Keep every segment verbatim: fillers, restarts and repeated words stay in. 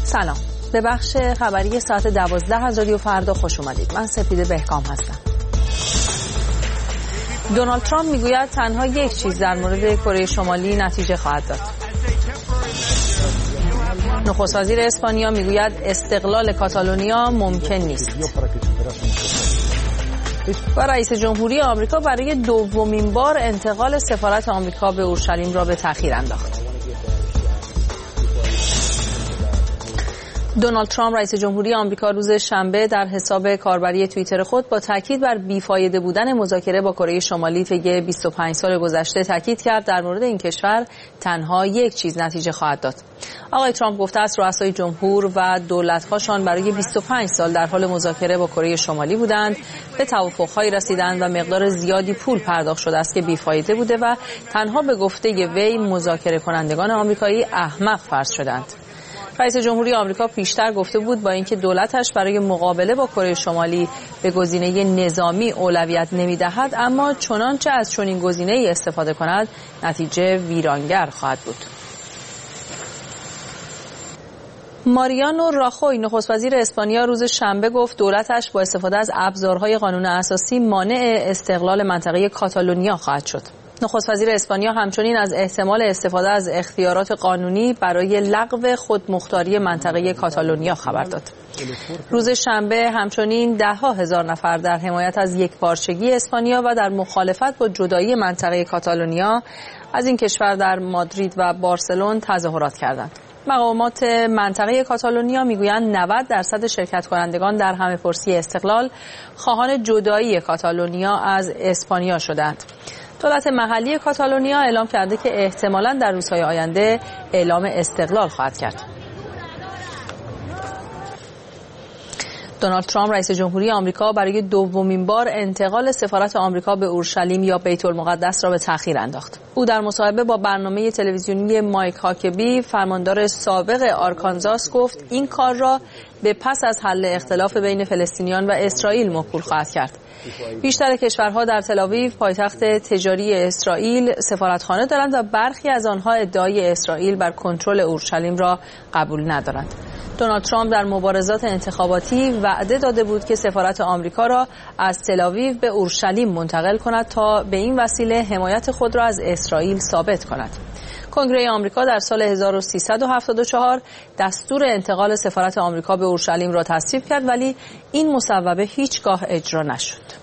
سلام، به بخش خبری ساعت دوازده از رادیو فردا خوش اومدید. من سپیده بهکام هستم. دونالد ترامپ میگوید تنها یک چیز در مورد کره شمالی نتیجه خواهد داد. نخست وزیر اسپانیا میگوید استقلال کاتالونیا ممکن نیست. و رئیس جمهوری آمریکا برای دومین بار انتقال سفارت آمریکا به اورشلیم را به تأخیر انداخت. دونالد ترامپ رئیس جمهوری آمریکا روز شنبه در حساب کاربری توییتر خود با تاکید بر بیفایده بودن مذاکره با کره شمالی طی بیست و پنج سال گذشته تاکید کرد در مورد این کشور تنها یک چیز نتیجه خواهد داد. آقای ترامپ گفته است رؤسای جمهور و دولت‌هاشان برای بیست و پنج سال در حال مذاکره با کره شمالی بودند، به توافق‌هایی رسیدند و مقدار زیادی پول پرداخت شده است که بیفایده بوده و تنها به گفته وی مذاکره کنندگان آمریکایی احمق فرض شدند. رئیس جمهوری آمریکا پیشتر گفته بود با اینکه دولتش برای مقابله با کره شمالی به گزینه نظامی اولویت نمی‌دهد، اما چنانچه از چنین گزینه‌ای استفاده کند نتیجه ویرانگر خواهد بود. ماریانو راخوی نخست وزیر اسپانیا روز شنبه گفت دولتش با استفاده از ابزارهای قانون اساسی مانع استقلال منطقه کاتالونیا خواهد شد. نخست وزیر اسپانیا همچنین از احتمال استفاده از اختیارات قانونی برای لغو خودمختاری منطقه کاتالونیا خبر داد. روز شنبه همچنین ده ها هزار نفر در حمایت از یکپارچگی اسپانیا و در مخالفت با جدایی منطقه کاتالونیا از این کشور در مادرید و بارسلون تظاهرات کردند. مقامات منطقه کاتالونیا میگویند نود درصد شرکت کنندگان در همه‌پرسی استقلال خواهان جدایی کاتالونیا از اسپانیا شدند. دولت محلی کاتالونیا اعلام کرده که احتمالاً در روزهای آینده اعلام استقلال خواهد کرد. دونالد ترامپ رئیس جمهوری آمریکا برای دومین بار انتقال سفارت آمریکا به اورشلیم یا بیت المقدس را به تأخیر انداخت. او در مصاحبه با برنامه تلویزیونی مایک هاکبی، فرماندار سابق آرکانزاس، گفت این کار را به پس از حل اختلاف بین فلسطینیان و اسرائیل موکول خواهد کرد. بیشتر کشورها در تل‌آویو، پایتخت تجاری اسرائیل، سفارتخانه دارند و برخی از آنها ادعای اسرائیل بر کنترل اورشلیم را قبول ندارند. دونالد ترامپ در مبارزات انتخاباتی وعده داده بود که سفارت آمریکا را از تل‌آویو به اورشلیم منتقل کند تا به این وسیله حمایت خود را از اسرائیل ثابت کند. کنگره آمریکا در سال هزار و سیصد و هفتاد و چهار دستور انتقال سفارت آمریکا به اورشلیم را تصویب کرد، ولی این مصوبه هیچگاه اجرا نشد.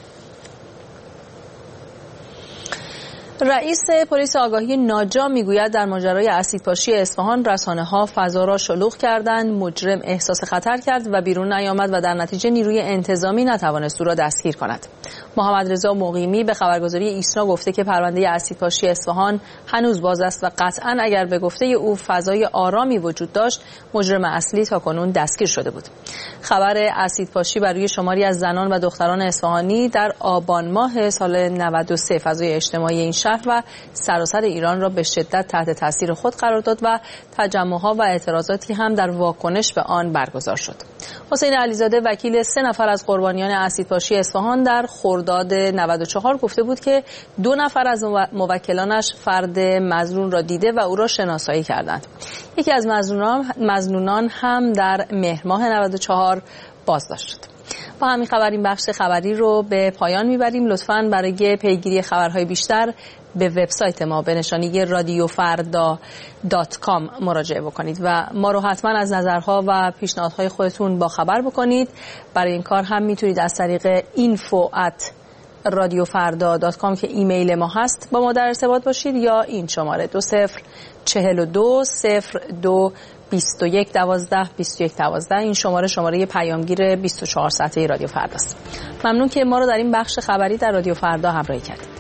رئیس پلیس آگاهی ناجا میگوید در ماجرای اسیدپاشی اصفهان رسانه‌ها فضا را شلوغ کردند، مجرم احساس خطر کرد و بیرون نیامد و در نتیجه نیروی انتظامی نتوانست او را دستگیر کند. محمد رضا مقیمی به خبرگزاری ایسنا گفته که پرونده اسیدپاشی اصفهان هنوز باز است و قطعاً اگر به گفته او فضای آرامی وجود داشت، مجرم اصلی تاکنون دستگیر شده بود. خبر اسیدپاشی بر روی شماری از زنان و دختران اصفهانی در آبان ماه سال نود و سه فضای اجتماعی این شهر و سراسر ایران را به شدت تحت تاثیر خود قرار داد و تجمع‌ها و اعتراضاتی هم در واکنش به آن برگزار شد. حسین علیزاده وکیل سه نفر از قربانیان اسیدپاشی اصفهان در خرداد نود و چهار گفته بود که دو نفر از موکلانش فرد مظنون را دیده و او را شناسایی کردند. یکی از مظنونان مظنونان هم در مهر ماه نود و چهار بازداشت شد. با همین خبر این بخش خبری رو به پایان میبریم. لطفاً برای پیگیری خبرهای بیشتر به وبسایت ما به نشانی رادیو فردا دات کام مراجعه بکنید و ما رو حتما از نظرها و پیشنهادهای خودتون با خبر بکنید. برای این کار هم میتونید از طریق اینفو ات رادیو فردا دات کام که ایمیل ما هست با ما در ارتباط باشید، یا این شماره دو صفر چهل و دو صفر دو بیست و یک دوازده بیست و یک دوازده. این شماره شماره پیامگیر بیست و چهار ساعته رادیو فردا است. ممنون که ما رو در این بخش خبری در رادیو فردا همراهی کردید.